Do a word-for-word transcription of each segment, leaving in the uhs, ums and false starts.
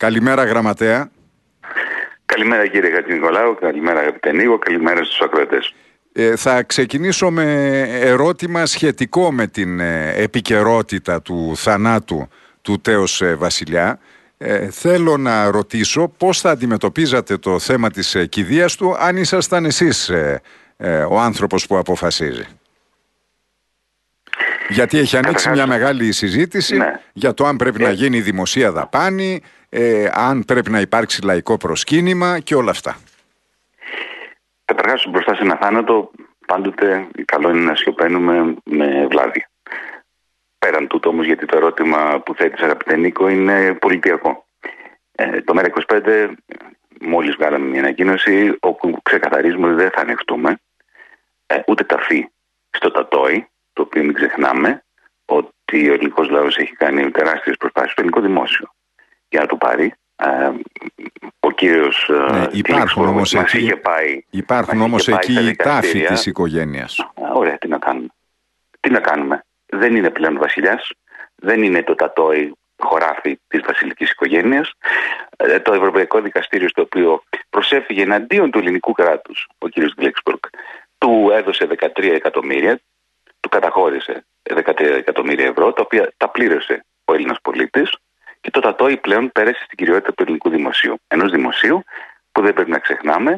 Καλημέρα, Γραμματέα. Καλημέρα, κύριε Χατζηνικολάου, καλημέρα, αγαπητέ Νίκο, καλημέρα στους ακροατές. Ε, θα ξεκινήσω με ερώτημα σχετικό με την ε, επικαιρότητα του θανάτου του τέος ε, Βασιλιά. Ε, θέλω να ρωτήσω πώς θα αντιμετωπίζατε το θέμα της ε, κηδείας του αν ήσασταν εσείς ε, ε, ο άνθρωπος που αποφασίζει. Γιατί έχει ανοίξει μια μεγάλη συζήτηση, ναι, για το αν πρέπει ε... να γίνει δημοσία δαπάνη, ε, αν πρέπει να υπάρξει λαϊκό προσκύνημα και όλα αυτά. Καταρχάς, μπροστά σε ένα θάνατο, πάντοτε καλό είναι να σιωπαίνουμε με βλάβη. Πέραν τούτο όμως, γιατί το ερώτημα που θέτεις, αγαπητέ Νίκο, είναι πολιτιακό. Ε, το ΜΕΡΑ είκοσι πέντε, μόλις βγάλαμε μια ανακοίνωση όπου ξεκαθαρίζουμε ότι δεν θα ανεχτούμε ε, ούτε ταφή στο Τατόι, το οποίο μην ξεχνάμε ότι ο ελληνικός λαός έχει κάνει τεράστιες προσπάθειες στο ελληνικό δημόσιο για να το πάρει. Ε, ο κύριος ναι, υπάρχουν όμως εκεί, είχε πάει, υπάρχουν όμως εκεί οι τάφοι της οικογένειας. Α, ωραία, τι να κάνουμε. Τι να κάνουμε. Δεν είναι πλέον βασιλιάς, δεν είναι το Τατόι χωράφι της βασιλικής οικογένειας. Ε, το Ευρωπαϊκό Δικαστήριο, στο οποίο προσέφυγε εναντίον του ελληνικού κράτους, ο κύριος Γκλέξπορκ, του έδωσε δεκατρία εκατομμύρια, του καταχώρησε δεκατρία εκατομμύρια ευρώ, τα οποία τα πλήρωσε ο Έλληνας πολίτης, και το Τατόι πλέον πέρασε στην κυριότητα του ελληνικού δημοσίου. Ενός δημοσίου που δεν πρέπει να ξεχνάμε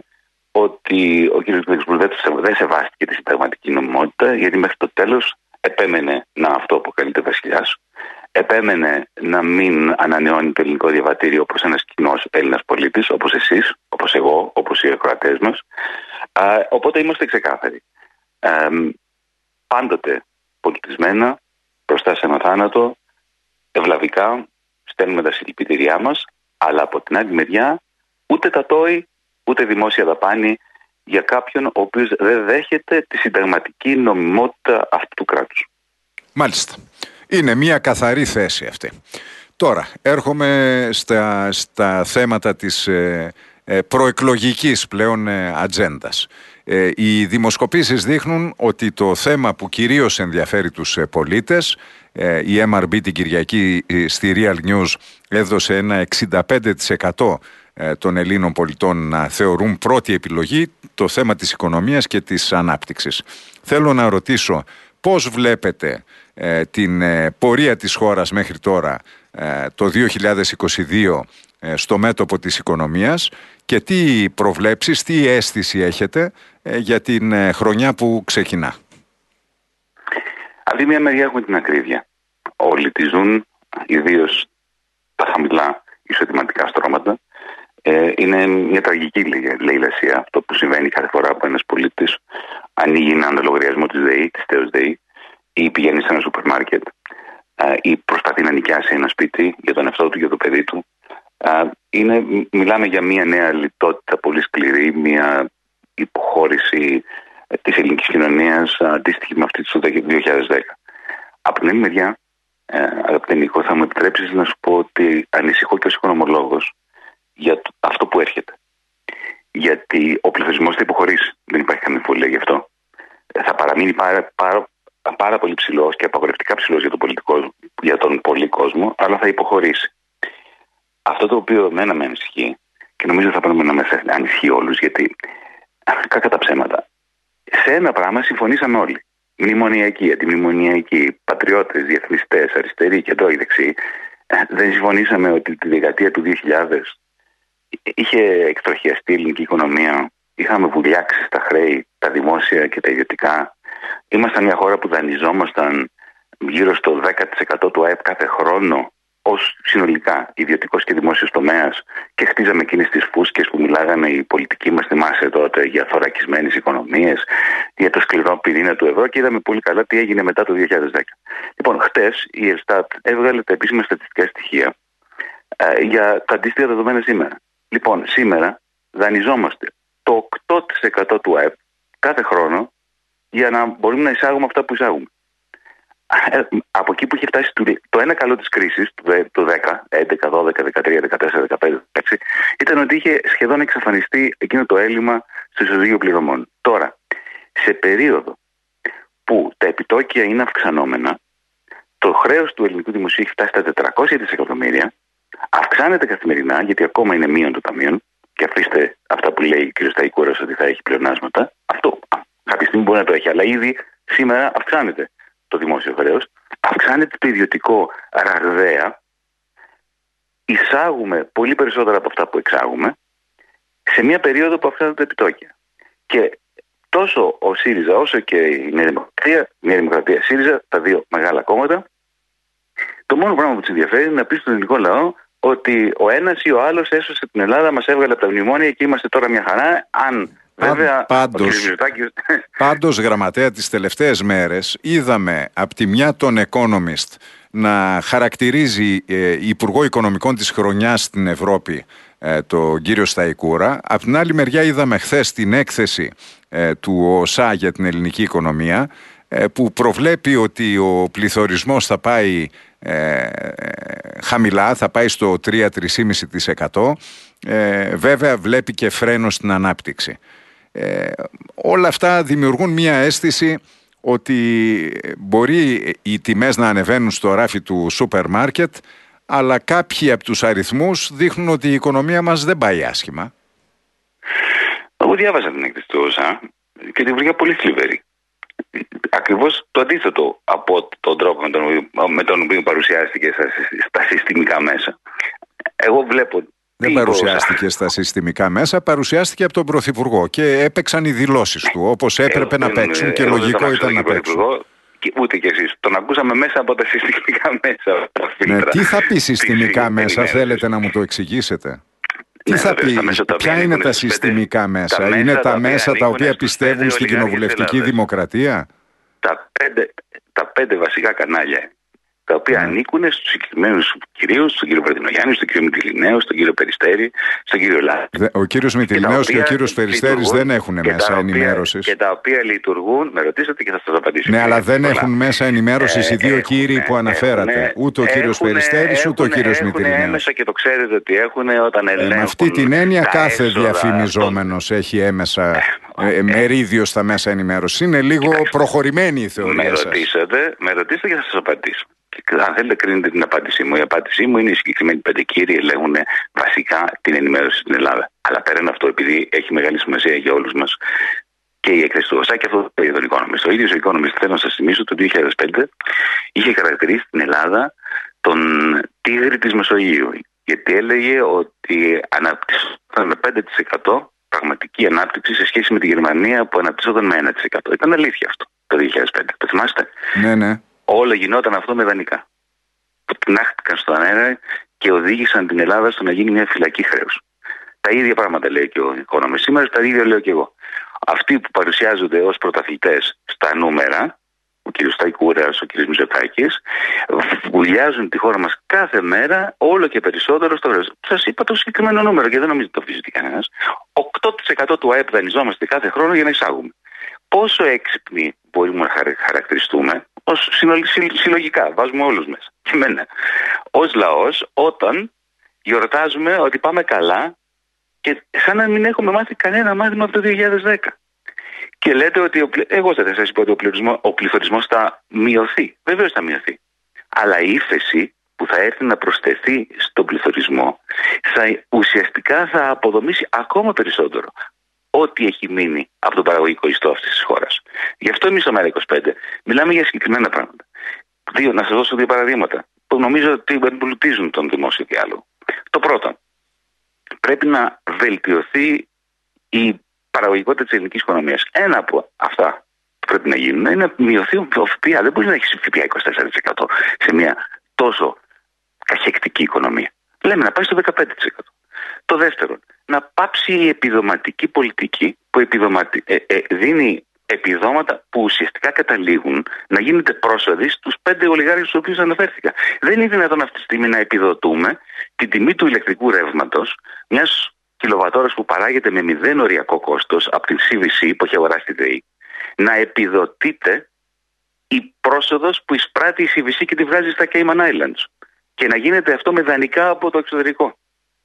ότι ο κ. Γκλέξπορκ δεν σεβάστηκε τη συνταγματική νομιμότητα, γιατί μέχρι το τέλος επέμενε να αυτό αποκαλείται βασιλιάς, επέμενε να μην ανανεώνει το ελληνικό διαβατήριο όπως ένας κοινός Έλληνας πολίτης, όπως εσείς, όπως εγώ, όπως οι ακροατές μας. Α, οπότε είμαστε ξεκάθαροι. Ε, πάντοτε πολιτισμένα, μπροστά σε ένα θάνατο, ευλαβικά στέλνουμε τα συλληπιτήριά μας, αλλά από την άλλη μεριά ούτε Τατόι, ούτε δημόσια δαπάνη για κάποιον ο οποίος δεν δέχεται τη συνταγματική νομιμότητα αυτού του κράτους. Μάλιστα. Είναι μια καθαρή θέση αυτή. Τώρα, έρχομαι στα, στα θέματα της ε, ε, προεκλογικής πλέον ε, ατζέντας. Ε, οι δημοσκοπήσεις δείχνουν ότι το θέμα που κυρίως ενδιαφέρει τους ε, πολίτες, ε, η εμ αρ μπι την Κυριακή ε, στη Real News έδωσε ένα εξήντα πέντε τοις εκατό των Ελλήνων πολιτών να θεωρούν πρώτη επιλογή το θέμα της οικονομίας και της ανάπτυξης. Θέλω να ρωτήσω πώς βλέπετε ε, την ε, πορεία της χώρας μέχρι τώρα ε, το δύο χιλιάδες είκοσι δύο ε, στο μέτωπο της οικονομίας και τι προβλέψεις, τι αίσθηση έχετε ε, για την ε, χρονιά που ξεκινά. Από τη μία μεριά έχουμε την ακρίβεια. Όλοι τη ζουν, ιδίως τα χαμηλά εισοδηματικά στρώματα. Ε, είναι μια τραγική λαιλασία αυτό που συμβαίνει κάθε φορά που ένας πολίτης ανοίγει έναν λογαριασμό της ΔΕΗ, της ΤΕΟΣ ΔΕΗ, ή πηγαίνει σε ένα σούπερ μάρκετ, ε, ή προσπαθεί να νοικιάσει ένα σπίτι για τον εαυτό του, για το παιδί του. Ε, είναι, μιλάμε για μια νέα λιτότητα πολύ σκληρή, μια υποχώρηση ε, της ελληνικής κοινωνίας αντίστοιχη με αυτή του δύο χιλιάδες δέκα. Από την άλλη μεριά, ε, αγαπητέ Νίκο, θα μου επιτρέψεις να σου πω ότι ανησυχώ και ως οικονομολόγος για το, αυτό που έρχεται. Γιατί ο πληθυσμός θα υποχωρήσει. Δεν υπάρχει καμία αμφιβολία γι' αυτό. Θα παραμείνει πάρα, πάρα, πάρα πολύ ψηλός και απαγορευτικά ψηλός για τον, πολιτικό, για τον πολύ κόσμο, αλλά θα υποχωρήσει. Αυτό το οποίο εμένα με ανησυχεί, και νομίζω θα πρέπει να με ανησυχεί όλους, γιατί κακά τα ψέματα. Σε ένα πράγμα συμφωνήσαμε όλοι. Μνημονιακοί, αντιμνημονιακοί, πατριώτες, διεθνιστές, αριστεροί και τώρα οι δεξιοί. Δεν συμφωνήσαμε ότι τη δεκαετία του δύο χιλιάδες είχε εκτροχιαστεί η ελληνική οικονομία, είχαμε βουλιάξει στα χρέη, τα δημόσια και τα ιδιωτικά. Ήμασταν μια χώρα που δανειζόμασταν γύρω στο δέκα τοις εκατό του ΑΕΠ κάθε χρόνο ως συνολικά ιδιωτικός και δημόσιος τομέας και χτίζαμε εκείνες τις φούσκες που μιλάγανε οι πολιτικοί μας, θυμάσαι τότε, για θωρακισμένες οικονομίες, για το σκληρό πυρήνα του ευρώ και είδαμε πολύ καλά τι έγινε μετά το δύο χιλιάδες δέκα. Λοιπόν, χτες η Ελστάτ έβγαλε τα επίσημα στατιστικά στοιχεία ε, για τα αντίστοιχα δεδομένα σήμερα. Λοιπόν, σήμερα δανειζόμαστε το οκτώ τοις εκατό του ΑΕΠ κάθε χρόνο για να μπορούμε να εισάγουμε αυτά που εισάγουμε. Από εκεί που είχε φτάσει το ένα καλό της κρίσης, το δέκα, έντεκα, δώδεκα, δεκατρία, δεκατέσσερα, δεκαπέντε, δεκαέξι, ήταν ότι είχε σχεδόν εξαφανιστεί εκείνο το έλλειμμα στο ισοζύγιο πληρωμών. Τώρα, σε περίοδο που τα επιτόκια είναι αυξανόμενα, το χρέος του ελληνικού δημοσίου έχει φτάσει στα τετρακόσια δισεκατομμύρια, Αυξάνεται καθημερινά, γιατί ακόμα είναι μείον το ταμείο, και αφήστε αυτά που λέει ο κ. Σταϊκούρας ότι θα έχει πλεονάσματα. Αυτό κάποια στιγμή μπορεί να το έχει, αλλά ήδη σήμερα αυξάνεται το δημόσιο χρέος, αυξάνεται το ιδιωτικό ραγδαία. Εισάγουμε πολύ περισσότερα από αυτά που εξάγουμε σε μια περίοδο που αυξάνονται τα επιτόκια. Και τόσο ο ΣΥΡΙΖΑ όσο και η Νέα Δημοκρατία, Νέα Δημοκρατία ΣΥΡΙΖΑ, τα δύο μεγάλα κόμματα, το μόνο πράγμα που τους ενδιαφέρει είναι να πει στον ελληνικό λαό ότι ο ένας ή ο άλλος έσωσε την Ελλάδα, μας έβγαλε από τα μνημόνια και είμαστε τώρα μια χαρά. Αν βέβαια. Πάντως, Μητσοτάκης... πάντως, γραμματέα, τις τελευταίες μέρες είδαμε από τη μια τον Economist να χαρακτηρίζει ε, Υπουργό Οικονομικών της χρονιάς στην Ευρώπη, ε, τον κύριο Σταϊκούρα. Από την άλλη μεριά είδαμε χθες την έκθεση ε, του ΟΣΑ για την ελληνική οικονομία, ε, που προβλέπει ότι ο πληθωρισμός θα πάει ε, χαμηλά, θα πάει στο τρία με τρία κόμμα πέντε τοις εκατό. Ε, βέβαια βλέπει και φρένο στην ανάπτυξη. Ε, όλα αυτά δημιουργούν μια αίσθηση ότι μπορεί οι τιμές να ανεβαίνουν στο ράφι του σούπερ μάρκετ, αλλά κάποιοι από τους αριθμούς δείχνουν ότι η οικονομία μας δεν πάει άσχημα. Εγώ διάβασα την έκθεση του ΟΣΑ και την βρήκα πολύ θλιβερή. Ακριβώς το αντίθετο από τον τρόπο με τον, με τον οποίο παρουσιάστηκε στα, στα συστημικά μέσα. Εγώ βλέπω. Δεν παρουσιάστηκε στα συστημικά μέσα, παρουσιάστηκε από τον Πρωθυπουργό και έπαιξαν οι δηλώσεις του όπως έπρεπε εγώ, να παίξουν και λογικό ήταν να παίξουν. Και ούτε κι εσείς. Τον ακούσαμε μέσα από τα συστημικά μέσα. Ναι, τι θα πει συστημικά μέσα, θέλετε να μου το εξηγήσετε? Τι ναι, θα πει, ποια είναι τα συστημικά μέσα? Τα είναι τα μέσα τα οποία πιστεύουν στην κοινοβουλευτική δημοκρατία? Τα πέντε, τα πέντε βασικά κανάλια, τα οποία mm. ανήκουν στους συγκεκριμένους κυρίους, στον κύριο Βρετινογιάννη, στον κύριο Μητυλινέο, στον κύριο Περιστέρη, στον κύριο Λάκη. Ο κύριος Μητυλινέος και, και ο κύριος Περιστέρης δεν έχουν μέσα ενημέρωσης. Και τα οποία λειτουργούν, με ρωτήσατε και θα σας απαντήσω. Ναι, αλλά δεν έχουν μέσα ενημέρωσης οι δύο κύριοι που αναφέρατε. Ούτε ο κύριος Περιστέρης, ούτε ο κύριος Μητυλινέος. Έχουν έμεσα και το ξέρετε ότι έχουν όταν ελέγχουν. Με αυτή την έννοια κάθε διαφημιζόμενος έχει έμεσα μερίδιο στα μέσα ενημέρωσης. Είναι λίγο προχωρημένη η θεωρία σας. Με ρωτήσατε και θα σας απαντήσω. Και αν θέλετε κρίνετε την απάντησή μου, η απάντησή μου είναι οι συγκεκριμένοι πέντε κύριοι ελέγχουν βασικά την ενημέρωση στην Ελλάδα. Αλλά πέραν αυτό, επειδή έχει μεγάλη σημασία για όλους μας και η έκθεση του ΟΣΑ και αυτό το τον Economist. Ο ίδιος ο Economist, θέλω να σας θυμίσω, το δύο χιλιάδες πέντε είχε χαρακτηρίσει την Ελλάδα τον τίγρη της Μεσογείου. Γιατί έλεγε ότι αναπτύσσονταν με πέντε τοις εκατό πραγματική ανάπτυξη σε σχέση με τη Γερμανία που αναπτύσσονταν με ένα τοις εκατό. Ήταν αλήθεια αυτό το δύο χιλιάδες πέντε. Το θυμάστε? Ναι, ναι. Όλο γινόταν αυτό με δανεικά. Που τεινάχτηκαν στον αέρα και οδήγησαν την Ελλάδα στο να γίνει μια φυλακή χρέους. Τα ίδια πράγματα λέει και ο Economist σήμερα, τα ίδια λέω και εγώ. Αυτοί που παρουσιάζονται ως πρωταθλητές στα νούμερα, ο κ. Σταϊκούρας, ο κ. Μητσοτάκης, βουλιάζουν τη χώρα μας κάθε μέρα όλο και περισσότερο στο χρέος. Σας είπα το συγκεκριμένο νούμερο και δεν νομίζω ότι το αφήσει κανένας. οκτώ τοις εκατό του ΑΕΠ δανειζόμαστε κάθε χρόνο για να εισάγουμε. Πόσο έξυπνοι μπορούμε να χαρακτηριστούμε ως συλλογικά, βάζουμε όλους μέσα, και εμένα, ως λαός, όταν γιορτάζουμε ότι πάμε καλά και σαν να μην έχουμε μάθει κανένα μάθημα από το δύο χιλιάδες δέκα. Και λέτε ότι, ο, εγώ θα σας πω ότι ο, πληθωρισμός, ο πληθωρισμός θα μειωθεί. Βεβαίως θα μειωθεί. Αλλά η ύφεση που θα έρθει να προσθεθεί στον πληθωρισμό θα, ουσιαστικά θα αποδομήσει ακόμα περισσότερο ό,τι έχει μείνει από τον παραγωγικό ιστό αυτής της χώρας. Γι' αυτό εμείς στο ΜΕΡΑ είκοσι πέντε μιλάμε για συγκεκριμένα πράγματα. Δύο, να σας δώσω δύο παραδείγματα που νομίζω ότι εμπλουτίζουν τον δημόσιο διάλογο. Το πρώτο, πρέπει να βελτιωθεί η παραγωγικότητα της ελληνικής οικονομίας. Ένα από αυτά που πρέπει να γίνουν είναι να μειωθεί ο ΦΠΑ. Δεν μπορεί να έχει ΦΠΑ είκοσι τέσσερα τοις εκατό σε μια τόσο καχεκτική οικονομία. Λέμε να πάει στο δεκαπέντε τοις εκατό. Το δεύτερο, να πάψει η επιδοματική πολιτική που επιδοματι... ε, ε, δίνει επιδόματα που ουσιαστικά καταλήγουν να γίνεται πρόσοδοι στους πέντε ολιγάρχες στους οποίους αναφέρθηκα. Δεν είναι δυνατόν αυτή τη στιγμή να επιδοτούμε την τιμή του ηλεκτρικού ρεύματος μιας κιλοβατόρας που παράγεται με μηδέν οριακό κόστος από την σι βι σι που έχει αγοράσει τη ΔΕΗ, να επιδοτείται η πρόσοδος που εισπράττει η σι βι σι και τη βγάζει στα Cayman Islands και να γίνεται αυτό με δανεικά από το εξωτερικό.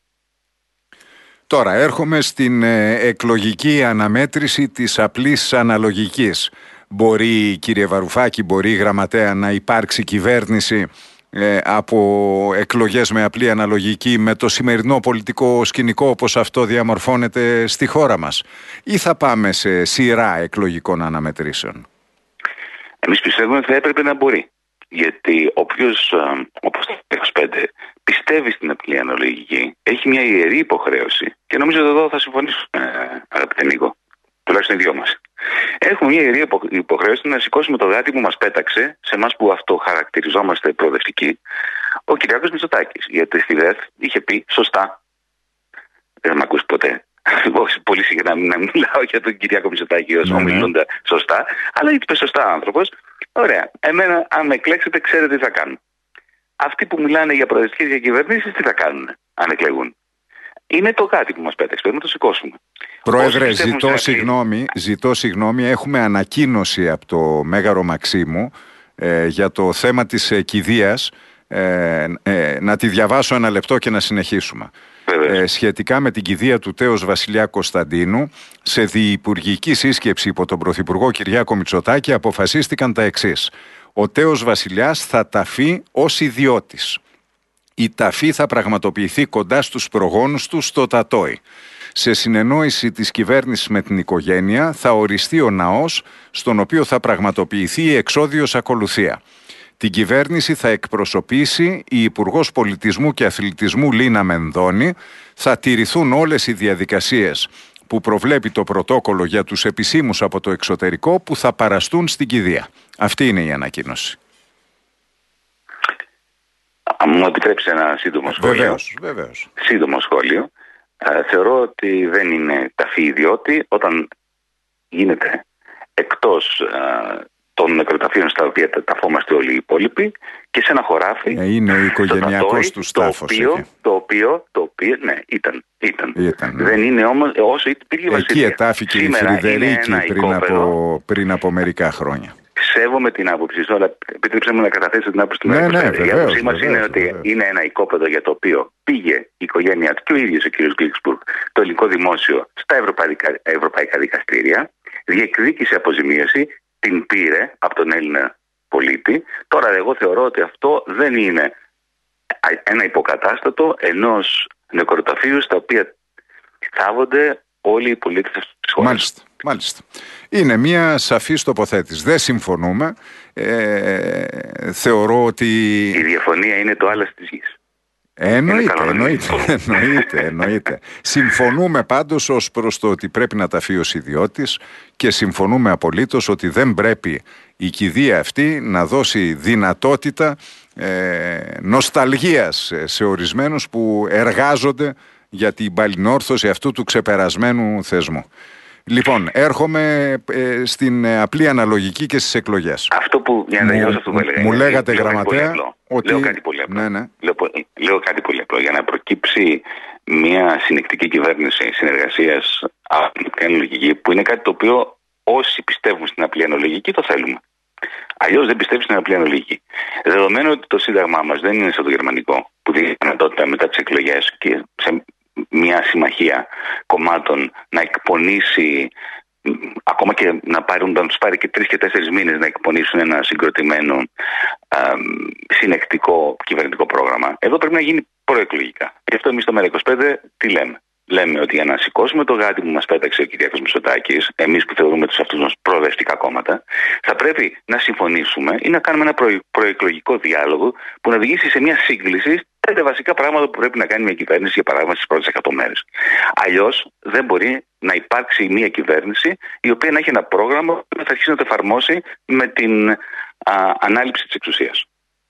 Τώρα έρχομαι στην ε, εκλογική αναμέτρηση της απλής αναλογικής. Μπορεί, κύριε Βαρουφάκη, μπορεί, γραμματέα, να υπάρξει κυβέρνηση ε, από εκλογές με απλή αναλογική με το σημερινό πολιτικό σκηνικό όπως αυτό διαμορφώνεται στη χώρα μας, ή θα πάμε σε σειρά εκλογικών αναμετρήσεων? Εμείς πιστεύουμε ότι θα έπρεπε να μπορεί. Γιατί όποιος, όπως το είκοσι πέντε, πιστεύει στην απλή αναλογική, έχει μια ιερή υποχρέωση, και νομίζω ότι εδώ θα συμφωνήσουμε, αγαπητέ Νίκο, τουλάχιστον οι δυο μας. Έχουμε μια ιερή υποχρέωση να σηκώσουμε το γάτι που μας πέταξε, σε εμάς που αυτό χαρακτηριζόμαστε προοδευτικοί, ο Κυριάκος Μητσοτάκης. Γιατί στη ΔΕΘ είχε πει σωστά. Δεν με ακούσει ποτέ. Πολύ συχνά να μιλάω για τον Κυριάκο Μητσοτάκη ως ομιλούντα σωστά, αλλά είπε σωστά άνθρωπος. Ωραία. Εμένα, αν με εκλέξετε, ξέρετε τι θα κάνουν. Αυτοί που μιλάνε για προοδευτικές διακυβερνήσεις, τι θα κάνουν, αν εκλεγούν? Είναι το κάτι που μας πέταξε. Πρέπει να το σηκώσουμε. Πρόεδρε, ζητώ συγγνώμη, ζητώ συγγνώμη. Έχουμε ανακοίνωση από το Μέγαρο Μαξίμου ε, για το θέμα της ε, κηδείας. Ε, ε, να τη διαβάσω ένα λεπτό και να συνεχίσουμε. Ε, σχετικά με την κηδεία του τέως Βασιλιά Κωνσταντίνου, σε διυπουργική σύσκεψη υπό τον Πρωθυπουργό Κυριάκο Μητσοτάκη αποφασίστηκαν τα εξής. Ο τέος Βασιλιάς θα ταφεί ως ιδιώτης. Η ταφή θα πραγματοποιηθεί κοντά στους προγόνους του στο Τατόι. Σε συνεννόηση της κυβέρνησης με την οικογένεια θα οριστεί ο ναός στον οποίο θα πραγματοποιηθεί η εξόδιος ακολουθία. Την κυβέρνηση θα εκπροσωπήσει η Υπουργός Πολιτισμού και Αθλητισμού Λίνα Μενδώνη. Θα τηρηθούν όλες οι διαδικασίες που προβλέπει το πρωτόκολλο για τους επισήμους από το εξωτερικό που θα παραστούν στην κηδεία. Αυτή είναι η ανακοίνωση. Αν μου επιτρέψει ένα σύντομο σχόλιο. Βεβαίως, βεβαίως. Σύντομο σχόλιο. Ε, θεωρώ ότι δεν είναι ταφή ιδιώτη όταν γίνεται εκτός ε, των νεκροταφείων στα οποία ταφόμαστε όλοι οι υπόλοιποι και σε ένα χωράφι. Ε, είναι ο οικογενειακός του τάφος. Το οποίο, το οποίο, το οποίο, ναι, ήταν. ήταν. ήταν ναι. Δεν είναι όμως όσο υπήρχε η Βασιλεία. Εκεί ετάφηκε η Φρυδερίκη πριν από, πριν από μερικά χρόνια. Σέβομαι την άποψη σου, αλλά επιτρέψτε μου να καταθέσω την άποψη του ναι, ναι, Η άποψή μας είναι ότι βεβαίως. είναι ένα οικόπεδο για το οποίο πήγε η οικογένεια του και ο ίδιος ο κ. Γκλίξμπουργκ, το ελληνικό δημόσιο, στα ευρωπαϊκά, ευρωπαϊκά δικαστήρια, διεκδίκησε αποζημίωση, την πήρε από τον Έλληνα πολίτη. Τώρα εγώ θεωρώ ότι αυτό δεν είναι ένα υποκατάστατο ενός νεκροταφείου στα οποία θάβονται όλοι οι πολίτες της χώρας. Μάλιστα, μάλιστα. Είναι μια σαφής τοποθέτηση. Δεν συμφωνούμε. Ε, θεωρώ ότι... Η διαφωνία είναι το άλλας της γης. Εννοείται, εννοείται, εννοείται, εννοείται. Συμφωνούμε πάντως ως προς το ότι πρέπει να ταφεί ως ιδιώτης και συμφωνούμε απολύτως ότι δεν πρέπει η κηδεία αυτή να δώσει δυνατότητα ε, νοσταλγίας σε ορισμένους που εργάζονται για την παλινόρθωση αυτού του ξεπερασμένου θεσμού. Λοιπόν, έρχομαι ε, στην απλή αναλογική και στις εκλογές. Αυτό που, για να τελειώσω αυτό που έλεγα. Μου λέγατε, λέω γραμματέα, ότι... Λέω κάτι πολύ απλό. Ναι, ναι. Λέω, λέω κάτι πολύ απλό. Για να προκύψει μια συνεκτική κυβέρνηση συνεργασίας απλή αναλογική, που είναι κάτι το οποίο όσοι πιστεύουν στην απλή αναλογική το θέλουμε. Αλλιώς δεν πιστεύει στην απλή αναλογική. Δεδομένου ότι το σύνταγμά μας δεν είναι σαν το γερμανικό, που δίνει δυνατότητα μετά τις εκλογές και σε μια συμμαχία κομμάτων να εκπονήσει, ακόμα και να, πάρουν, να τους πάρει και τρεις και τέσσερις μήνες να εκπονήσουν ένα συγκροτημένο α, συνεκτικό κυβερνητικό πρόγραμμα. Εδώ πρέπει να γίνει προεκλογικά. Γι' αυτό εμείς στο ΜέΡΑ είκοσι πέντε τι λέμε. Λέμε ότι για να σηκώσουμε το γάτι που μας πέταξε ο Κυριάκος Μητσοτάκης, εμείς που θεωρούμε τους αυτούς μας προοδευτικά κόμματα, θα πρέπει να συμφωνήσουμε ή να κάνουμε ένα προ, προεκλογικό διάλογο που να οδηγήσει σε μια σύγκληση πέντε βασικά πράγματα που πρέπει να κάνει μια κυβέρνηση, για παράδειγμα, στις πρώτες εκατό μέρες. Αλλιώς δεν μπορεί να υπάρξει μια κυβέρνηση η οποία να έχει ένα πρόγραμμα που θα αρχίσει να το εφαρμόσει με την α, ανάληψη της εξουσίας.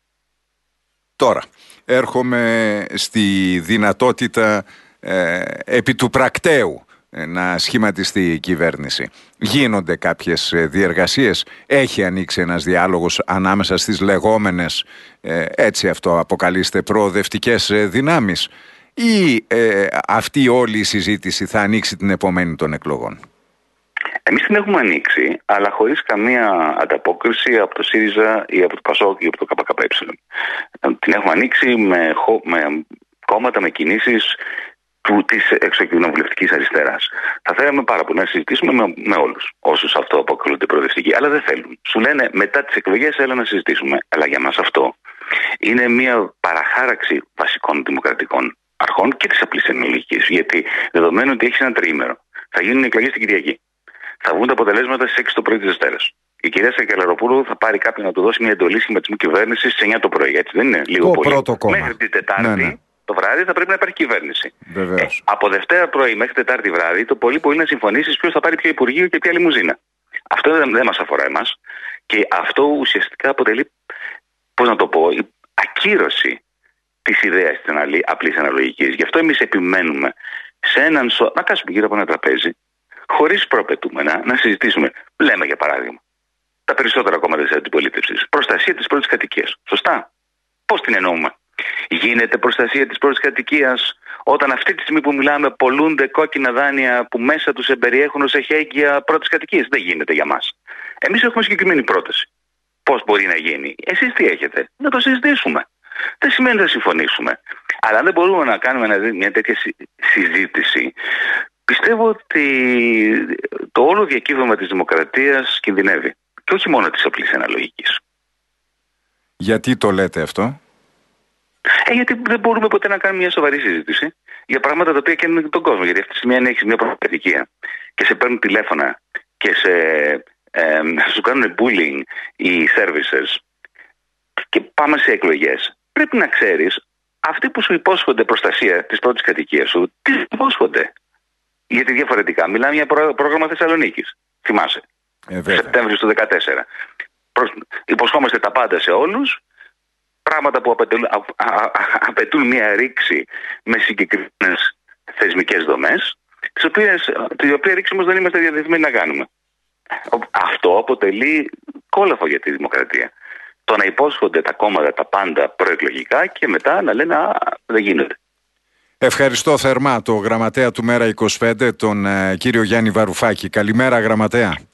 Τώρα, έρχομαι στη δυνατότητα ε, επί του πρακτέου ε, να σχηματιστεί η κυβέρνηση. Γίνονται κάποιες ε, διεργασίες, έχει ανοίξει ένας διάλογος ανάμεσα στις λεγόμενες, ε, έτσι αυτό αποκαλείστε, προοδευτικές ε, δυνάμεις, ή ε, αυτή όλη η συζήτηση θα ανοίξει την επομένη των εκλογών? Εμείς την έχουμε ανοίξει, αλλά χωρίς καμία ανταπόκριση από το ΣΥΡΙΖΑ ή από το ΠΑΣΟΚ ή από το ΚΚΕ. Την έχουμε ανοίξει με, με κόμματα, με κινήσεις της εξωκοινοβουλευτικής αριστεράς. Θα θέλαμε πάρα πολύ να συζητήσουμε με, με όλους όσους αυτό αποκαλούνται προοδευτικοί, αλλά δεν θέλουν. Σου λένε μετά τις εκλογές έλα να συζητήσουμε. Αλλά για μας αυτό είναι μια παραχάραξη βασικών δημοκρατικών αρχών και της απλής τεχνολογικής. Γιατί δεδομένου ότι έχεις ένα τριήμερο, θα γίνουν εκλογές την Κυριακή. Θα βγουν τα αποτελέσματα στις έξι το πρωί της Δευτέρας. Η κυρία Σακελαροπούλου θα πάρει κάποιον να του δώσει μια εντολή σχηματισμού κυβέρνησης στις εννιά το πρωί. Έτσι δεν είναι λίγο το πολύ? Πρώτο κόμμα. Μέχρι την Τετάρτη ναι, ναι. το βράδυ θα πρέπει να υπάρχει κυβέρνηση. Ε, από Δευτέρα πρωί μέχρι Τετάρτη βράδυ το πολύ πολύ να συμφωνήσεις ποιος θα πάρει ποιο υπουργείο και ποια λιμουζίνα. Αυτό δεν, δεν μας αφορά εμάς. Και αυτό ουσιαστικά αποτελεί, πώς να το πω, ακύρωση της ιδέας της απλής αναλογικής. Γι' αυτό εμείς επιμένουμε σε έναν σο... να κάτσουμε γύρω από ένα τραπέζι, χωρίς προαπαιτούμενα, να συζητήσουμε. Λέμε για παράδειγμα, τα περισσότερα κόμματα της αντιπολίτευσης, προστασία της πρώτης κατοικίας. Σωστά. Πώς την εννοούμε? Γίνεται προστασία της πρώτης κατοικίας όταν αυτή τη στιγμή που μιλάμε πολλούνται κόκκινα δάνεια που μέσα τους εμπεριέχουν ως εχέγγυα πρώτης κατοικίας? Δεν γίνεται για μας. Εμείς έχουμε συγκεκριμένη πρόταση. Πώς μπορεί να γίνει? Εσείς τι έχετε? Να το συζητήσουμε. Δεν σημαίνει να συμφωνήσουμε. Αλλά αν δεν μπορούμε να κάνουμε μια τέτοια συζήτηση, πιστεύω ότι το όλο διακύβευμα της δημοκρατίας κινδυνεύει. Και όχι μόνο της απλής αναλογικής. Γιατί το λέτε αυτό? Ε, γιατί δεν μπορούμε ποτέ να κάνουμε μια σοβαρή συζήτηση για πράγματα τα οποία καίνουν τον κόσμο. Γιατί αυτή τη στιγμή, αν έχεις μια προκατοικία και σε παίρνουν τηλέφωνα και σε, ε, σου κάνουν bullying οι services και πάμε σε εκλογές, πρέπει να ξέρεις αυτοί που σου υπόσχονται προστασία της πρώτης κατοικίας σου, τι σου υπόσχονται. Γιατί διαφορετικά μιλάμε για πρό- πρόγραμμα Θεσσαλονίκης. Θυμάσαι. Ε, Σεπτέμβριο του δύο χιλιάδες δεκατέσσερα. Προς, υποσχόμαστε τα πάντα σε όλους. Πράγματα που απαιτούν, α, α, α, απαιτούν μια ρήξη με συγκεκριμένες θεσμικές δομές, τις οποίες, την οποία ρήξη όμως δεν είμαστε διαδεθμένοι να κάνουμε. Αυτό αποτελεί κόλαφο για τη δημοκρατία. Το να υπόσχονται τα κόμματα τα πάντα προεκλογικά και μετά να λένε «Α, δεν γίνεται». Ευχαριστώ θερμά το γραμματέα του Μέρα είκοσι πέντε, τον ε, κύριο Γιάννη Βαρουφάκη. Καλημέρα, γραμματέα.